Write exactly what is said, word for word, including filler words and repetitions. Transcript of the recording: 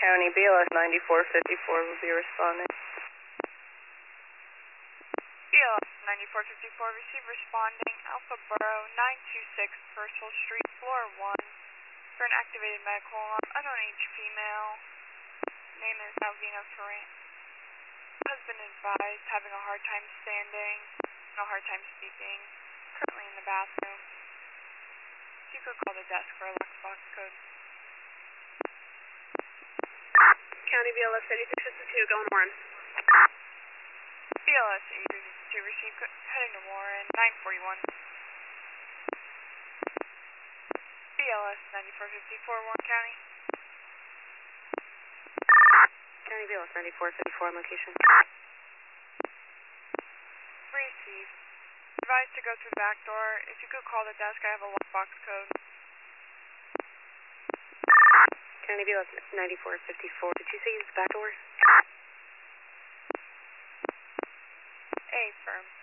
County B L S ninety-four fifty-four will be responding. B L S ninety-four fifty-four, receive responding, Alpha Borough nine two six Purcell Street, floor one, for an activated medical alarm, unknown age female, name is Alvina Ferrant. Husband advised, having a hard time standing, a hard time speaking, currently in the bathroom. If you could call the desk for a lockbox code. County B L S eighty-six fifty-two, going Warren. B L S eighty-six fifty-two, receive, heading to Warren, nine forty-one. B L S ninety-four fifty-four, Warren County. County B L S ninety-four fifty-four, location. Receive. Advised to go through the back door. If you could call the desk, I have a lockbox code. County B L S ninety-four fifty-four, did you say use the back door? A firm.